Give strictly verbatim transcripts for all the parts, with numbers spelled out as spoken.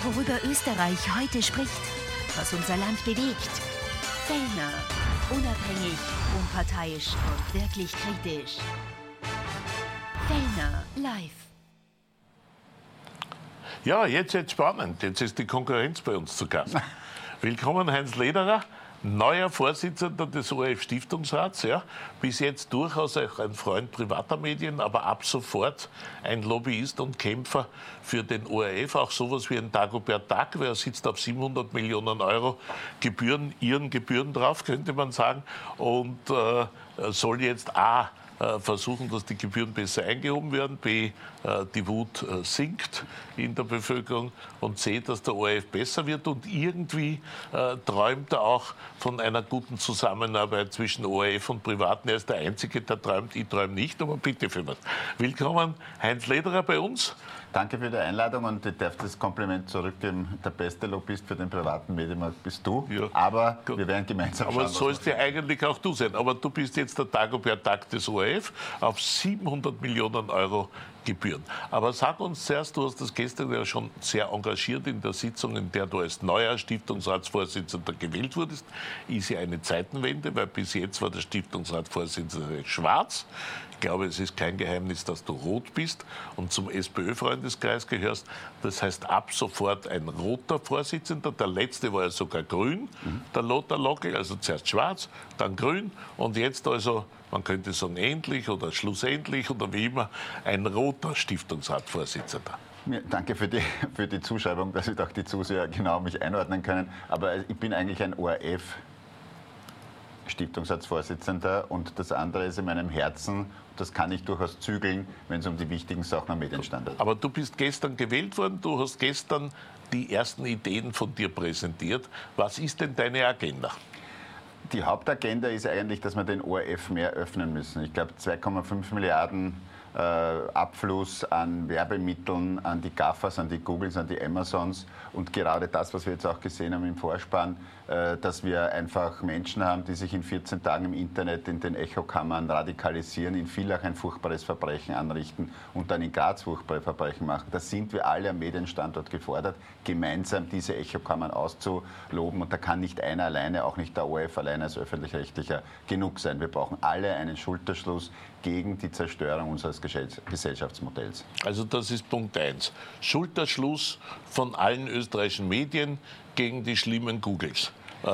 Worüber Österreich heute spricht, was unser Land bewegt. Fellner, unabhängig, unparteiisch und wirklich kritisch. Fellner live. Ja, jetzt jetzt spannend. Jetzt ist die Konkurrenz bei uns zu Gast. Willkommen, Heinz Lederer, neuer Vorsitzender des O R F-Stiftungsrats. Ja. Bis jetzt durchaus auch ein Freund privater Medien, aber ab sofort ein Lobbyist und Kämpfer für den O R F. Auch sowas wie ein Dagobert Duck, wer sitzt auf siebenhundert Millionen Euro Gebühren, ihren Gebühren drauf, könnte man sagen. Und äh, soll jetzt A, versuchen, dass die Gebühren besser eingehoben werden, B, die Wut sinkt in der Bevölkerung und C, dass der O R F besser wird. Und irgendwie äh, träumt er auch von einer guten Zusammenarbeit zwischen O R F und Privaten. Er ist der Einzige, der träumt, ich träume nicht, aber bitte für was. Willkommen, Heinz Lederer bei uns. Danke für die Einladung und ich darf das Kompliment zurückgeben. Der beste Lobbyist für den privaten Medienmarkt bist du, ja. Aber Gut. wir werden gemeinsam aber schauen. Aber sollst ja eigentlich auch du sein. Aber du bist jetzt der Dagobert Duck des O R F auf siebenhundert Millionen Euro Gebühren. Aber sag uns zuerst, du hast das gestern ja schon sehr engagiert in der Sitzung, in der du als neuer Stiftungsratsvorsitzender gewählt wurdest. Ist ja eine Zeitenwende, weil bis jetzt war der Stiftungsratsvorsitzende schwarz. Ich glaube, es ist kein Geheimnis, dass du rot bist und zum SPÖ-Freundeskreis gehörst. Das heißt, ab sofort ein roter Vorsitzender. Der letzte war ja sogar grün, mhm. der Lothar Lockel, also zuerst schwarz, dann grün und jetzt also, man könnte sagen, endlich oder schlussendlich oder wie immer, ein roter Stiftungsratsvorsitzender. Ja, danke für die, für die Zuschreibung, dass ich auch die Zuseher genau mich einordnen können. Aber ich bin eigentlich ein O R F Stiftungsratsvorsitzender und das andere ist in meinem Herzen, das kann ich durchaus zügeln, wenn es um die wichtigen Sachen am Medienstandard geht. Aber du bist gestern gewählt worden, du hast gestern die ersten Ideen von dir präsentiert. Was ist denn deine Agenda? Die Hauptagenda ist eigentlich, dass wir den O R F mehr öffnen müssen. Ich glaube, zwei Komma fünf Milliarden äh, Abfluss an Werbemitteln, an die GAFAs, an die Googles, an die Amazons und gerade das, was wir jetzt auch gesehen haben im Vorspann, äh, dass wir einfach Menschen haben, die sich in vierzehn Tagen im Internet in den Echokammern radikalisieren, in Villach ein furchtbares Verbrechen anrichten und dann in Graz furchtbare Verbrechen machen. Da sind wir alle am Medienstandort gefordert, gemeinsam diese Echokammern auszuloben und da kann nicht einer alleine, auch nicht der O R F alleine als öffentlich-rechtlicher genug sein. Wir brauchen alle einen Schulterschluss gegen die Zerstörung unseres Gesellschaftsmodells. Also das ist Punkt eins. Schulterschluss von allen österreichischen Medien gegen die schlimmen Googles.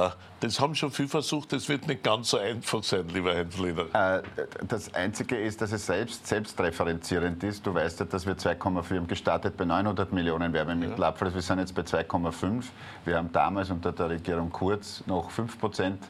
Das haben schon viele versucht, das wird nicht ganz so einfach sein, lieber Heinz Lederer. Das Einzige ist, dass es selbst selbstreferenzierend ist. Du weißt ja, dass wir zwei Komma vier haben gestartet bei neunhundert Millionen Werbemittelabfluss. Wir sind jetzt bei zwei Komma fünf. Wir haben damals unter der Regierung Kurz noch fünf Prozent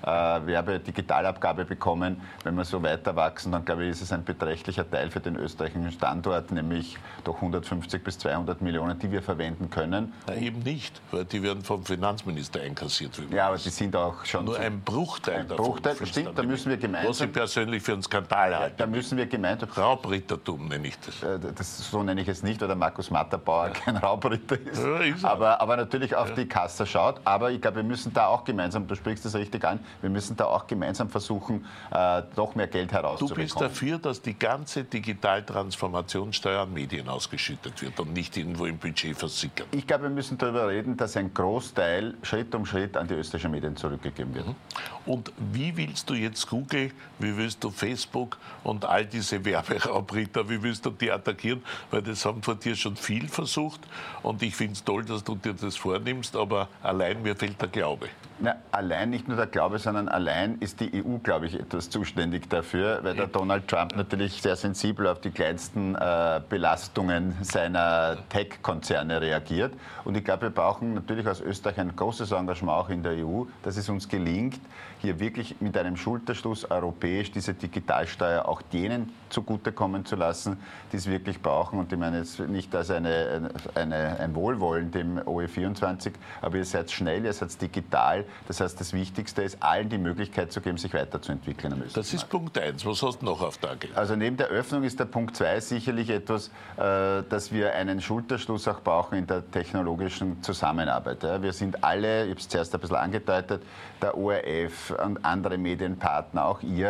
Werbedigitalabgabe bekommen. Wenn wir so weiter wachsen, dann glaube ich, ist es ein beträchtlicher Teil für den österreichischen Standort, nämlich doch hundertfünfzig bis zweihundert Millionen, die wir verwenden können. Na, eben nicht, weil die werden vom Finanzminister einkassiert. Ja, aber die sind auch schon... Nur ein Bruchteil ein davon. Bruchteil, stimmt, da müssen wir gemeinsam... Was ich persönlich für einen Skandal halte. Da müssen wir gemeinsam... Raubrittertum nenne ich das. das. So nenne ich es nicht, weil der Markus Matterbauer ja. kein Raubritter ist. Ja, ist aber, aber natürlich auf ja. die Kasse schaut. Aber ich glaube, wir müssen da auch gemeinsam, du sprichst das richtig an, wir müssen da auch gemeinsam versuchen, äh, doch mehr Geld herauszubekommen. Du bist dafür, dass die ganze Digitaltransformationssteuer an Medien ausgeschüttet wird und nicht irgendwo im Budget versickert. Ich glaube, wir müssen darüber reden, dass ein Großteil Schritt um Schritt an die österreichischen Medien zurückgegeben wird. Und wie willst du jetzt Google, wie willst du Facebook und all diese Werberaubritter, wie willst du die attackieren? Weil das haben vor dir schon viel versucht und ich finde es toll, dass du dir das vornimmst, aber allein mir fehlt der Glaube. Na, allein nicht nur der Glaube, sondern allein ist die E U, glaube ich, etwas zuständig dafür, weil der Donald Trump natürlich sehr sensibel auf die kleinsten äh, Belastungen seiner Tech-Konzerne reagiert. Und ich glaube, wir brauchen natürlich aus Österreich ein großes Engagement auch in der E U, dass es uns gelingt, hier wirklich mit einem Schulterschluss europäisch diese Digitalsteuer auch denen zugutekommen zu lassen, die es wirklich brauchen. Und ich meine jetzt nicht als eine, eine, ein Wohlwollen dem O E vierundzwanzig, aber ihr seid schnell, ihr seid digital. Das heißt, das Wichtigste ist, allen die Möglichkeit zu geben, sich weiterzuentwickeln am Das ist Punkt eins. Was hast du noch auf der Agenda? Also neben der Öffnung ist der Punkt zwei sicherlich etwas, äh, dass wir einen Schulterschluss auch brauchen in der technologischen Zusammenarbeit. Ja. Wir sind alle, ich habe es zuerst ein bisschen angedeutet, der O R F und andere Medienpartner, auch ihr,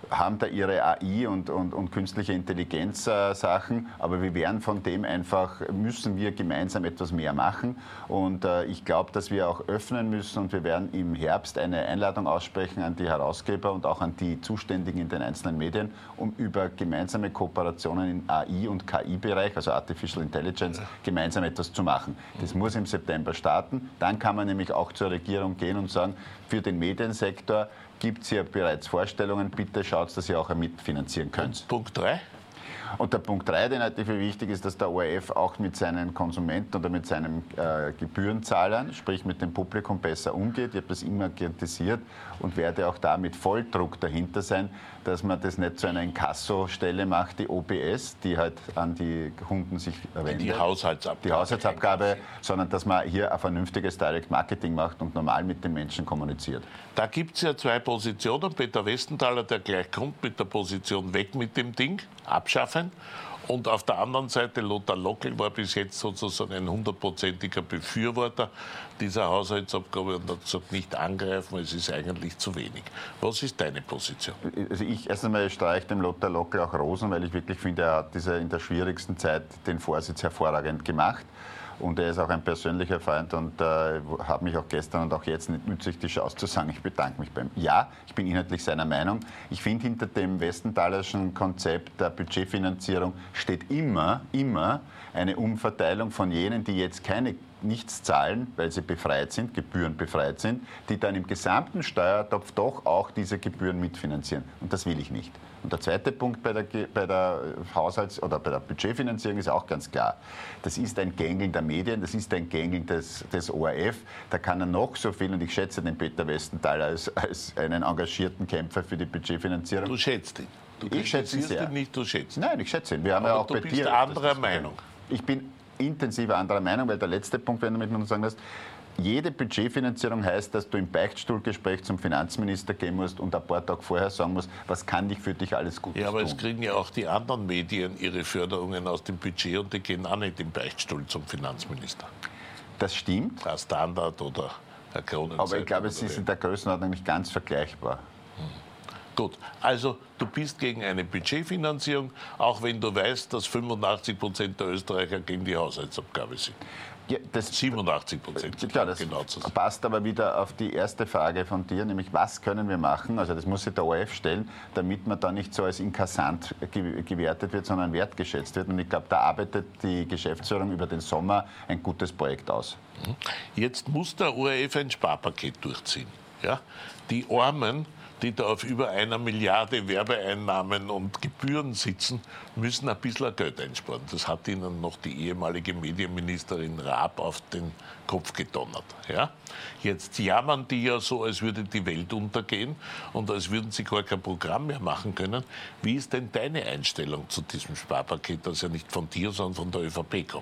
haben da ihre A I und, und, und künstliche Intelligenz-Sachen, äh, aber wir werden von dem einfach, müssen wir gemeinsam etwas mehr machen. Und äh, ich glaube, dass wir auch öffnen müssen und wir werden im Herbst eine Einladung aussprechen an die Herausgeber und auch an die Zuständigen in den einzelnen Medien, um über gemeinsame Kooperationen im A I- und K I-Bereich, also Artificial Intelligence, gemeinsam etwas zu machen. Das muss im September starten. Dann kann man nämlich auch zur Regierung gehen und sagen, für den Mediensektor gibt es ja bereits Vorstellungen, bitte schaut, dass ihr auch mitfinanzieren könnt. Punkt drei. Und der Punkt drei, den natürlich wichtig ist, dass der O R F auch mit seinen Konsumenten oder mit seinen äh, Gebührenzahlern, sprich mit dem Publikum, besser umgeht. Ich habe das immer kritisiert und werde auch da mit Volldruck dahinter sein, dass man das nicht zu einer Inkasso-Stelle macht, die O B S, die halt an die Kunden sich wendet. Die Haushaltsabgabe. Die Haushaltsabgabe, sondern dass man hier ein vernünftiges Direct Marketing macht und normal mit den Menschen kommuniziert. Da gibt es ja zwei Positionen. Peter Westenthaler, der gleich kommt mit der Position weg mit dem Ding, abschaffen. Und auf der anderen Seite, Lothar Lockel war bis jetzt sozusagen ein hundertprozentiger Befürworter dieser Haushaltsabgabe und hat gesagt, nicht angreifen, es ist eigentlich zu wenig. Was ist deine Position? Also ich erst einmal streiche dem Lothar Lockel auch Rosen, weil ich wirklich finde, er hat diese in der schwierigsten Zeit den Vorsitz hervorragend gemacht. Und er ist auch ein persönlicher Freund und äh, habe mich auch gestern und auch jetzt nicht nützlich die Chance zu sagen, ich bedanke mich beim. Ja, ich bin inhaltlich seiner Meinung. Ich finde, hinter dem westenthalerschen Konzept der Budgetfinanzierung steht immer, immer eine Umverteilung von jenen, die jetzt keine nichts zahlen, weil sie befreit sind, gebührenbefreit sind, die dann im gesamten Steuertopf doch auch diese Gebühren mitfinanzieren. Und das will ich nicht. Und der zweite Punkt bei der, bei der Haushalts- oder bei der Budgetfinanzierung ist auch ganz klar. Das ist ein Gängeln der Medien, das ist ein Gängeln des, des O R F. Da kann er noch so viel, und ich schätze den Peter Westenthaler als, als einen engagierten Kämpfer für die Budgetfinanzierung. Du schätzt ihn. Du ich schätze ihn sehr. ihn nicht, du schätzt ihn. Nein, ich schätze ihn. Wir haben Aber ja auch du bei bist dir anderer Meinung. Ich bin intensiver anderer Meinung, weil der letzte Punkt, wenn du mit mir sagen lässt, jede Budgetfinanzierung heißt, dass du im Beichtstuhlgespräch zum Finanzminister gehen musst und ein paar Tage vorher sagen musst, was kann dich für dich alles Gutes tun. Ja, aber es kriegen ja auch die anderen Medien ihre Förderungen aus dem Budget und die gehen auch nicht im Beichtstuhl zum Finanzminister. Das stimmt. Der Standard oder der Kronenzeitung. Aber ich glaube, es ist in der Größenordnung nicht ganz vergleichbar. Hm. Gut, also du bist gegen eine Budgetfinanzierung, auch wenn du weißt, dass fünfundachtzig Prozent der Österreicher gegen die Haushaltsabgabe sind. Ja, das, siebenundachtzig Prozent. Klar, das genau zu sein. Passt aber wieder auf die erste Frage von dir, nämlich was können wir machen? Also das muss sich der O R F stellen, damit man da nicht so als Inkassant gewertet wird, sondern wertgeschätzt wird. Und ich glaube, da arbeitet die Geschäftsführung über den Sommer ein gutes Projekt aus. Jetzt muss der O R F ein Sparpaket durchziehen. Ja? Die Armen, die da auf über einer Milliarde Werbeeinnahmen und Gebühren sitzen, müssen ein bisschen Geld einsparen. Das hat ihnen noch die ehemalige Medienministerin Raab auf den Kopf gedonnert. Ja? Jetzt jammern die ja so, als würde die Welt untergehen und als würden sie gar kein Programm mehr machen können. Wie ist denn deine Einstellung zu diesem Sparpaket, das ja nicht von dir, sondern von der ÖVP kommt?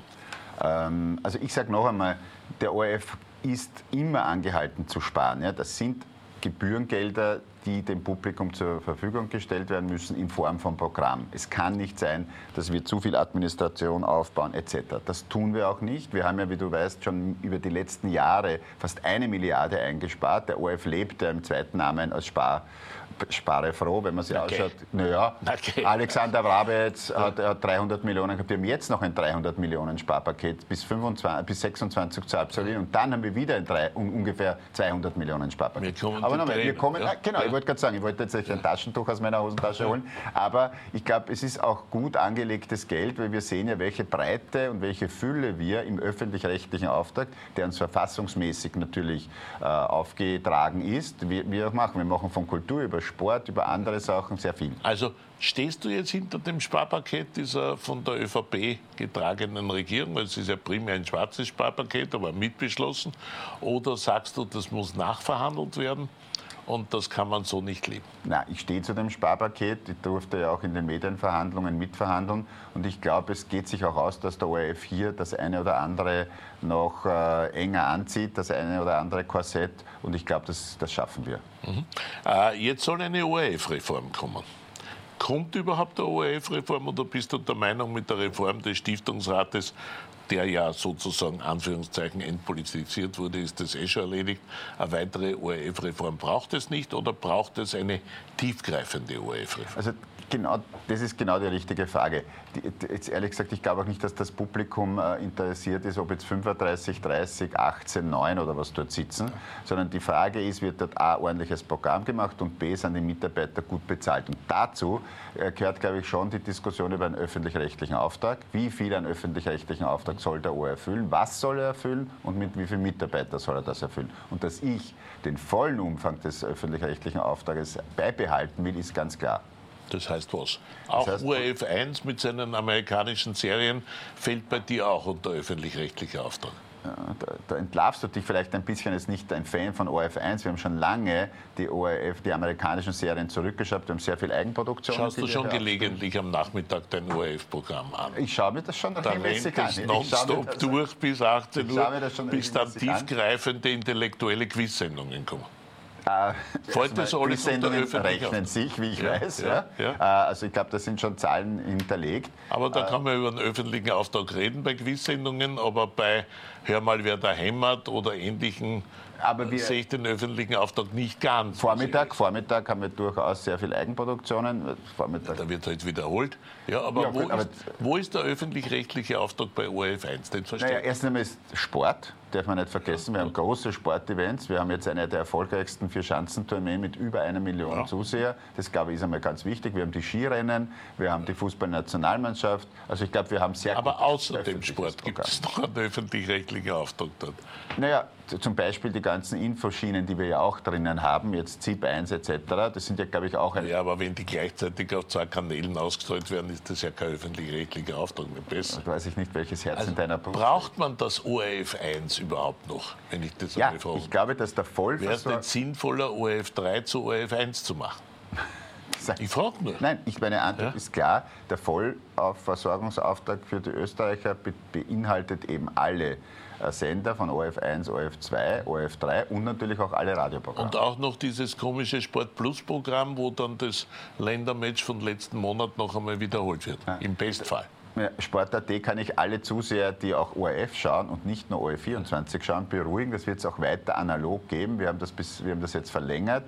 Ähm, also ich sage noch einmal, der O R F ist immer angehalten zu sparen. Ja? Das sind Gebührengelder, die dem Publikum zur Verfügung gestellt werden müssen in Form von Programm. Es kann nicht sein, dass wir zu viel Administration aufbauen et cetera. Das tun wir auch nicht. Wir haben ja, wie du weißt, schon über die letzten Jahre fast eine Milliarde eingespart. Der O R F lebt ja im zweiten Namen als Spar Spare froh, wenn man sich okay. ausschaut. Naja, okay. Alexander Wrabetz hat, hat dreihundert Millionen gehabt. Wir haben jetzt noch ein dreihundert Millionen Sparpaket bis, fünfundzwanzig, bis sechsundzwanzig zu absolvieren. Und dann haben wir wieder ein drei, un, ungefähr zweihundert Millionen Sparpaket. Wir kommen Aber nochmal, wir kommen, ja? Genau, ja. Ich wollte gerade sagen, ich wollte jetzt ein Taschentuch aus meiner Hosentasche ja. holen. Aber ich glaube, es ist auch gut angelegtes Geld, weil wir sehen ja, welche Breite und welche Fülle wir im öffentlich-rechtlichen Auftrag, der uns verfassungsmäßig natürlich äh, aufgetragen ist, wir, wir machen. Wir machen von Kultur über Sport, über andere Sachen sehr viel. Also stehst du jetzt hinter dem Sparpaket dieser von der ÖVP getragenen Regierung? Es ist ja primär ein schwarzes Sparpaket, aber mitbeschlossen. Oder sagst du, das muss nachverhandelt werden? Und das kann man so nicht leben. Nein, ich stehe zu dem Sparpaket. Ich durfte ja auch in den Medienverhandlungen mitverhandeln. Und ich glaube, es geht sich auch aus, dass der O R F hier das eine oder andere noch äh, enger anzieht, das eine oder andere Korsett. Und ich glaube, das, das schaffen wir. Mhm. Äh, jetzt soll eine O R F-Reform kommen. Kommt überhaupt eine O R F-Reform oder bist du der Meinung, mit der Reform des Stiftungsrates der ja sozusagen Anführungszeichen entpolitisiert wurde, ist das eh schon erledigt. Eine weitere O R F-Reform braucht es nicht oder braucht es eine tiefgreifende O R F-Reform? Also genau, das ist genau die richtige Frage. Die, jetzt ehrlich gesagt, ich glaube auch nicht, dass das Publikum äh, interessiert ist, ob jetzt fünfunddreißig, dreißig, achtzehn, neun oder was dort sitzen, sondern die Frage ist, wird dort A, ordentliches Programm gemacht und B, sind die Mitarbeiter gut bezahlt. Und dazu äh, gehört, glaube ich, schon die Diskussion über einen öffentlich-rechtlichen Auftrag. Wie viel an öffentlich-rechtlichen Auftrag soll der O R erfüllen? Was soll er erfüllen? Und mit wie vielen Mitarbeitern soll er das erfüllen? Und dass ich den vollen Umfang des öffentlich-rechtlichen Auftrages beibehalten will, ist ganz klar. Das heißt was? Auch das heißt, O R F eins mit seinen amerikanischen Serien fällt bei dir auch unter öffentlich-rechtlicher Auftrag. Ja, da, da entlarvst du dich vielleicht ein bisschen, als nicht ein Fan von O R F eins. Wir haben schon lange die O R F, die amerikanischen Serien zurückgeschaut. Wir haben sehr viel Eigenproduktion. Schaust du schon gelegentlich am Nachmittag dein O R F-Programm an? Ich schaue mir das schon da regelmäßig an. Da rennt es nonstop durch bis achtzehn Uhr, bis dann tiefgreifende intellektuelle Quiz-Sendungen kommen. Äh, Fällt das alles die Sendungen unter rechnen sich, wie ich ja, weiß. Ja, ja. Ja. Also ich glaube, da sind schon Zahlen hinterlegt. Aber da äh, kann man über einen öffentlichen Auftrag reden bei Quiz-Sendungen, aber bei Hör mal, wer da hämmert oder ähnlichen aber wir, sehe ich den öffentlichen Auftrag nicht ganz. Vormittag, Vormittag haben wir durchaus sehr viel Eigenproduktionen. Vormittag. Da wird halt wiederholt. Ja, aber, ja, wo, gut, aber ist, wo ist der öffentlich-rechtliche Auftrag bei O R F eins? Den verstehe naja, erst einmal ist Sport, darf man nicht vergessen. Wir haben große Sportevents. Wir haben jetzt eine der erfolgreichsten Vier-Schanzentourneen mit über einer Million ja. Zuseher. Das, glaube ich, ist einmal ganz wichtig. Wir haben die Skirennen, wir haben die Fußballnationalmannschaft. Also ich glaube, wir haben sehr Aber außer dem Sport gibt es noch einen öffentlich-rechtlichen Auftrag dort? Naja, zum Beispiel die ganzen Infoschienen, die wir ja auch drinnen haben, jetzt Z I P eins et cetera. Das sind ja, glaube ich, auch ein... Ja, aber wenn die gleichzeitig auf zwei Kanälen ausgestrahlt werden, ist das ja kein öffentlich-rechtlicher Auftrag mehr besser. Da weiß ich nicht, welches Herz also in deiner Brust braucht man das O R F eins überhaupt noch, wenn ich das ja, einmal frage? Ich glaube, dass der Vollversorgung... Wäre es nicht sinnvoller, O R F drei zu O R F eins zu machen? Ich frage nur. Nein, ich, meine Antwort ja? ist klar. Der Vollversorgungsauftrag für die Österreicher be beinhaltet eben alle Sender von O R F eins, O R F zwei, O R F drei und natürlich auch alle Radioprogramme. Und auch noch dieses komische Sport-Plus-Programm, wo dann das Ländermatch von letzten Monat noch einmal wiederholt wird, ja. Im Bestfall. Sport Punkt A T kann ich alle Zuseher, die auch O R F schauen und nicht nur O R F vierundzwanzig schauen, beruhigen. Das wird es auch weiter analog geben. Wir haben das, bis, wir haben das jetzt verlängert.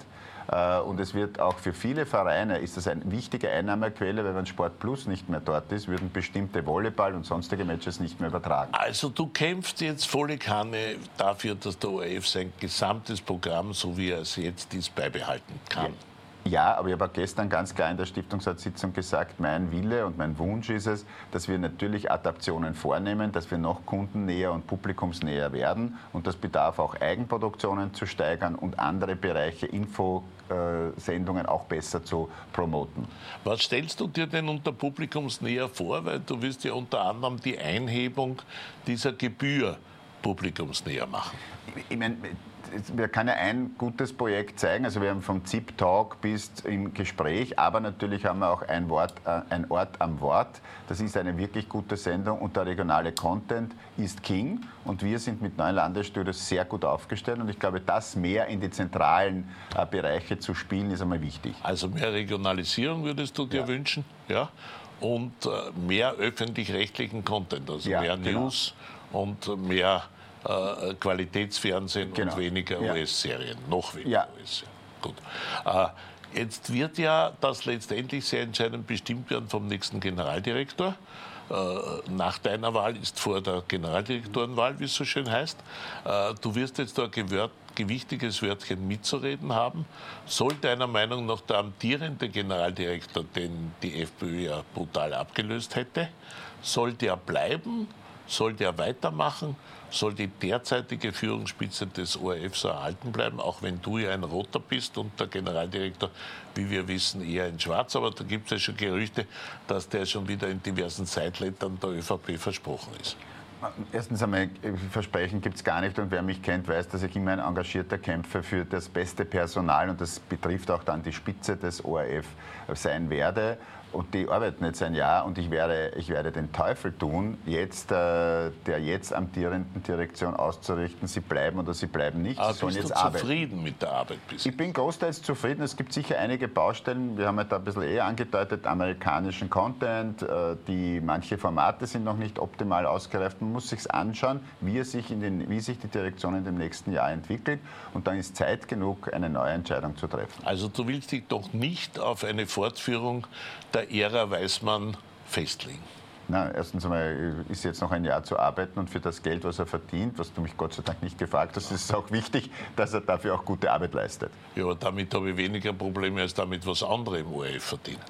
Und es wird auch für viele Vereine, ist das eine wichtige Einnahmequelle, weil wenn Sport Plus nicht mehr dort ist, würden bestimmte Volleyball- und sonstige Matches nicht mehr übertragen. Also du kämpfst jetzt volle Kanne dafür, dass der O R F sein gesamtes Programm, so wie er es jetzt ist, beibehalten kann. Ja. Ja, aber ich habe auch gestern ganz klar in der Stiftungsratssitzung gesagt, mein Wille und mein Wunsch ist es, dass wir natürlich Adaptionen vornehmen, dass wir noch kundennäher und publikumsnäher werden. Und das bedarf auch Eigenproduktionen zu steigern und andere Bereiche, Infosendungen auch besser zu promoten. Was stellst du dir denn unter publikumsnäher vor? Weil du willst ja unter anderem die Einhebung dieser Gebühr publikumsnäher machen. Ich meine, wir können ja ein gutes Projekt zeigen. Also wir haben vom Z I P-Talk bis im Gespräch, aber natürlich haben wir auch ein, Wort, äh, ein Ort am Wort. Das ist eine wirklich gute Sendung und der regionale Content ist King. Und wir sind mit neuen Landesstudios sehr gut aufgestellt. Und ich glaube, das mehr in die zentralen äh, Bereiche zu spielen, ist einmal wichtig. Also mehr Regionalisierung würdest du dir ja. wünschen? Ja. Und äh, mehr öffentlich-rechtlichen Content, also ja, mehr genau. News und mehr Äh, Qualitätsfernsehen genau. und weniger ja. U S-Serien, noch weniger ja. U S-Serien. Gut. Äh, jetzt wird ja das letztendlich sehr entscheidend bestimmt werden vom nächsten Generaldirektor. Äh, nach deiner Wahl ist vor der Generaldirektorenwahl, wie es so schön heißt. Äh, du wirst jetzt da ein gewört, gewichtiges Wörtchen mitzureden haben. Soll deiner Meinung nach der amtierende Generaldirektor, den die FPÖ ja brutal abgelöst hätte, soll der bleiben? Soll der weitermachen? Soll die derzeitige Führungsspitze des O R F so erhalten bleiben, auch wenn du ja ein Roter bist und der Generaldirektor, wie wir wissen, eher ein Schwarz. Aber da gibt es ja schon Gerüchte, dass der schon wieder in diversen Zeitlettern der ÖVP versprochen ist. Erstens einmal, Versprechen gibt es gar nicht und wer mich kennt, weiß, dass ich immer ein engagierter Kämpfer für das beste Personal und das betrifft auch dann die Spitze des O R F sein werde. Und die arbeiten jetzt ein Jahr und ich werde, ich werde den Teufel tun, jetzt äh, der jetzt amtierenden Direktion auszurichten, sie bleiben oder sie bleiben nicht. Aber sie sollen bist jetzt du arbeiten. zufrieden mit der Arbeit bis Ich jetzt? bin großteils zufrieden. Es gibt sicher einige Baustellen. Wir haben ja da ein bisschen eher angedeutet, amerikanischen Content. Äh, die, manche Formate sind noch nicht optimal ausgereift. Man muss sich anschauen, wie, er sich in den, wie sich die Direktion in dem nächsten Jahr entwickelt. Und dann ist Zeit genug, eine neue Entscheidung zu treffen. Also du willst dich doch nicht auf eine Fortführung der Ära Weismann festlegen? Na, erstens einmal ist jetzt noch ein Jahr zu arbeiten und für das Geld, was er verdient, was du mich Gott sei Dank nicht gefragt hast, ist es auch wichtig, dass er dafür auch gute Arbeit leistet. Ja, aber damit habe ich weniger Probleme als damit, was andere im O R F verdienen.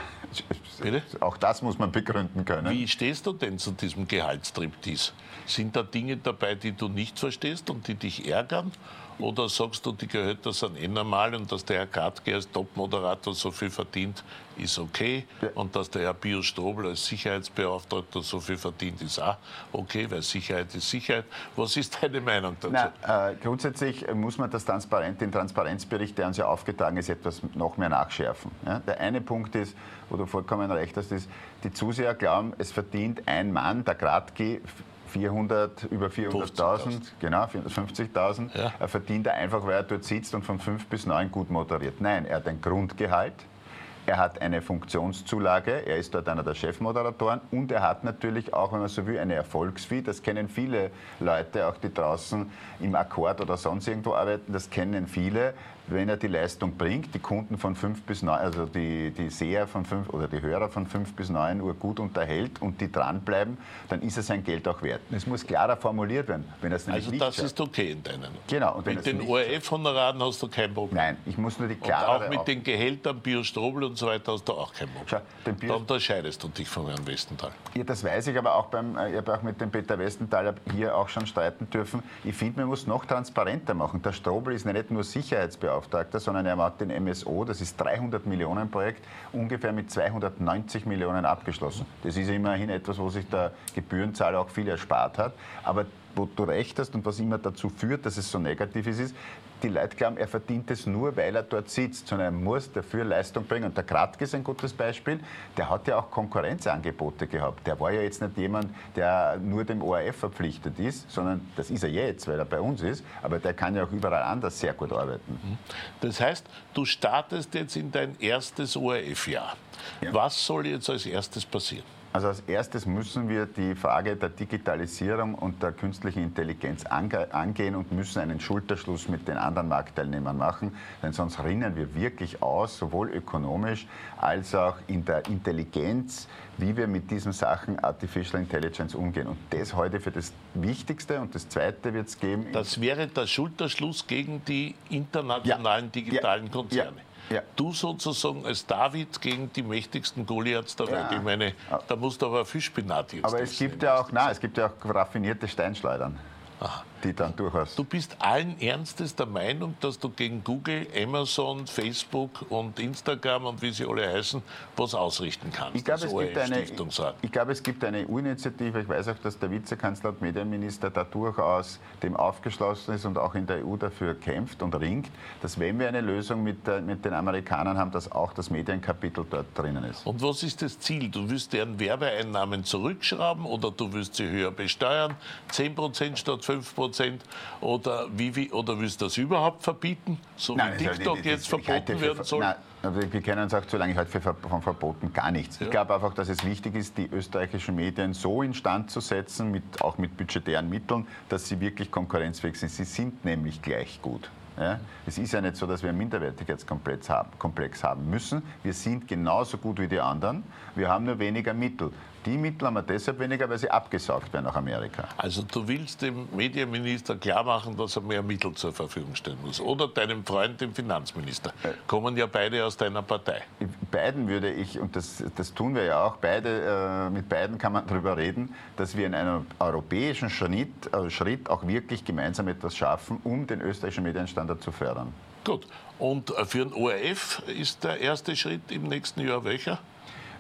Bitte? Auch das muss man begründen können. Wie stehst du denn zu diesem Gehaltstriptease? Sind da Dinge dabei, die du nicht verstehst und die dich ärgern? Oder sagst du, die Gehälter sind eh normal und dass der Herr Katke als Topmoderator so viel verdient, ist okay. Ja. Und dass der Herr Pius Strobl als Sicherheitsbeauftragter so viel verdient, ist auch okay, weil Sicherheit ist Sicherheit. Was ist deine Meinung dazu? Na, äh, grundsätzlich muss man das Transparent, den Transparenzbericht, der uns ja aufgetragen ist, etwas noch mehr nachschärfen. Ja? Der eine Punkt ist, wo du vollkommen recht hast, ist, die Zuseher glauben, es verdient ein Mann, der Gradke, vierhundert, über vierhunderttausend, genau, vierhundertfünfzigtausend, ja. Er verdient er einfach, weil er dort sitzt und von fünf bis neun gut moderiert. Nein, er hat ein Grundgehalt, er hat eine Funktionszulage, er ist dort einer der Chefmoderatoren und er hat natürlich auch, wenn man so will, eine Erfolgsfee. Das kennen viele Leute, auch die draußen im Akkord oder sonst irgendwo arbeiten, das kennen viele. Wenn er die Leistung bringt, die Kunden von fünf bis neun, also die, die Seher von fünf oder die Hörer von fünf bis neun Uhr gut unterhält und die dranbleiben, dann ist er sein Geld auch wert. Es muss klarer formuliert werden. Wenn das also nicht das schafft. ist okay in deinen. Genau. Und wenn mit den O R F-Honoraren hast du kein Problem. Nein, ich muss nur die klare. Und auch mit den Gehältern, Pius Strobl und so weiter hast du auch kein Problem. Schau, den da unterscheidest du dich von Herrn Westenthal. Ja, das weiß ich, aber auch beim, ich habe auch mit dem Peter Westenthal hier auch schon streiten dürfen. Ich finde, man muss noch transparenter machen. Der Strobl ist nicht nur Sicherheitsbeauftragter, sondern er hat den M S O, das ist dreihundert Millionen Projekt, ungefähr mit zweihundertneunzig Millionen abgeschlossen. Das ist immerhin etwas, wo sich der Gebührenzahler auch viel erspart hat. Aber wo du recht hast und was immer dazu führt, dass es so negativ ist, ist, die Leute glauben, er verdient es nur, weil er dort sitzt, sondern er muss dafür Leistung bringen. Und der Kratke ist ein gutes Beispiel. Der hat ja auch Konkurrenzangebote gehabt. Der war ja jetzt nicht jemand, der nur dem O R F verpflichtet ist, sondern das ist er jetzt, weil er bei uns ist. Aber der kann ja auch überall anders sehr gut arbeiten. Das heißt, du startest jetzt in dein erstes O R F-Jahr. Ja. Was soll jetzt als erstes passieren? Also als erstes müssen wir die Frage der Digitalisierung und der künstlichen Intelligenz angehen und müssen einen Schulterschluss mit den anderen Marktteilnehmern machen, denn sonst rinnen wir wirklich aus, sowohl ökonomisch als auch in der Intelligenz, wie wir mit diesen Sachen Artificial Intelligence umgehen. Und das heute für das Wichtigste und das Zweite wird es geben. Das wäre der Schulterschluss gegen die internationalen ja. digitalen ja. Konzerne. Ja. Ja. Du sozusagen als David gegen die mächtigsten Goliaths der Welt. Ja. Ich meine, da musst du aber viel Spinat jetzt Aber es gibt, ja auch, nein, es gibt ja auch raffinierte Steinschleudern. Aha. Die dann durchaus. Du bist allen Ernstes der Meinung, dass du gegen Google, Amazon, Facebook und Instagram und wie sie alle heißen, was ausrichten kannst? Ich glaube, es, gibt eine, ich glaube, es gibt eine E U-Initiative. Ich weiß auch, dass der Vizekanzler und Medienminister da durchaus dem aufgeschlossen ist und auch in der E U dafür kämpft und ringt, dass wenn wir eine Lösung mit, mit den Amerikanern haben, dass auch das Medienkapitel dort drinnen ist. Und was ist das Ziel? Du willst deren Werbeeinnahmen zurückschrauben oder du willst sie höher besteuern, zehn Prozent statt fünf Prozent? Oder, wie, wie, oder willst du das überhaupt verbieten, so Nein, wie TikTok das, jetzt das, verboten werden für, soll? Nein, wir kennen uns auch zu lange, ich halte von Verboten gar nichts. Ja. Ich glaube einfach, dass es wichtig ist, die österreichischen Medien so instand zu setzen, mit, auch mit budgetären Mitteln, dass sie wirklich konkurrenzfähig sind. Sie sind nämlich gleich gut. Ja? Es ist ja nicht so, dass wir einen Minderwertigkeitskomplex haben, Komplex haben müssen. Wir sind genauso gut wie die anderen. Wir haben nur weniger Mittel. Die Mittel haben wir deshalb weniger, weil sie abgesaugt werden nach Amerika. Also du willst dem Medienminister klar machen, dass er mehr Mittel zur Verfügung stellen muss. Oder deinem Freund, dem Finanzminister. Kommen ja beide aus deiner Partei. Beiden würde ich, und das, das tun wir ja auch, beide, äh, mit beiden kann man darüber reden, dass wir in einem europäischen Schritt, äh, Schritt auch wirklich gemeinsam etwas schaffen, um den österreichischen Medienstandard zu fördern. Gut. Und für den O R F ist der erste Schritt im nächsten Jahr welcher?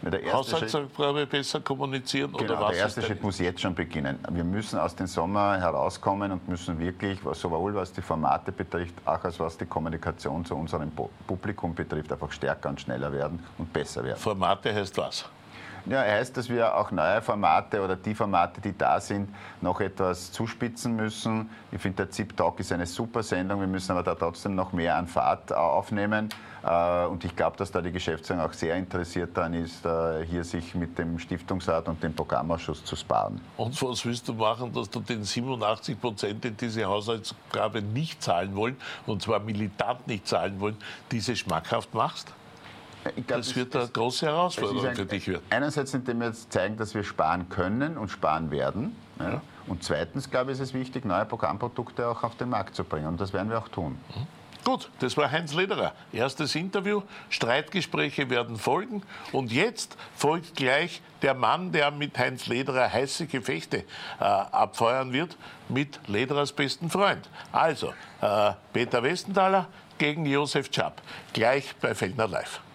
Der erste Haushaltsaufgabe besser kommunizieren? Genau, oder was der erste Schritt muss jetzt schon beginnen. Wir müssen aus dem Sommer herauskommen und müssen wirklich, sowohl was die Formate betrifft, auch als was die Kommunikation zu unserem Publikum betrifft, einfach stärker und schneller werden und besser werden. Formate heißt was? Ja, heißt, dass wir auch neue Formate oder die Formate, die da sind, noch etwas zuspitzen müssen. Ich finde, der ZIP Talk ist eine super Sendung. Wir müssen aber da trotzdem noch mehr an Fahrt aufnehmen. Und ich glaube, dass da die Geschäftsführung auch sehr interessiert daran ist, hier sich mit dem Stiftungsrat und dem Programmausschuss zu sparen. Und was willst du machen, dass du den siebenundachtzig Prozent, die diese Haushaltsaufgabe nicht zahlen wollen, und zwar militant nicht zahlen wollen, diese schmackhaft machst? Ich glaub, das wird eine große Herausforderung ein, für dich werden. Einerseits, indem wir jetzt zeigen, dass wir sparen können und sparen werden. Ja. Ja. Und zweitens, glaube ich, ist es wichtig, neue Programmprodukte auch auf den Markt zu bringen. Und das werden wir auch tun. Mhm. Gut, das war Heinz Lederer. Erstes Interview. Streitgespräche werden folgen. Und jetzt folgt gleich der Mann, der mit Heinz Lederer heiße Gefechte äh, abfeuern wird, mit Lederers besten Freund. Also, äh, Peter Westenthaler gegen Josef Czap. Gleich bei Fellner Live.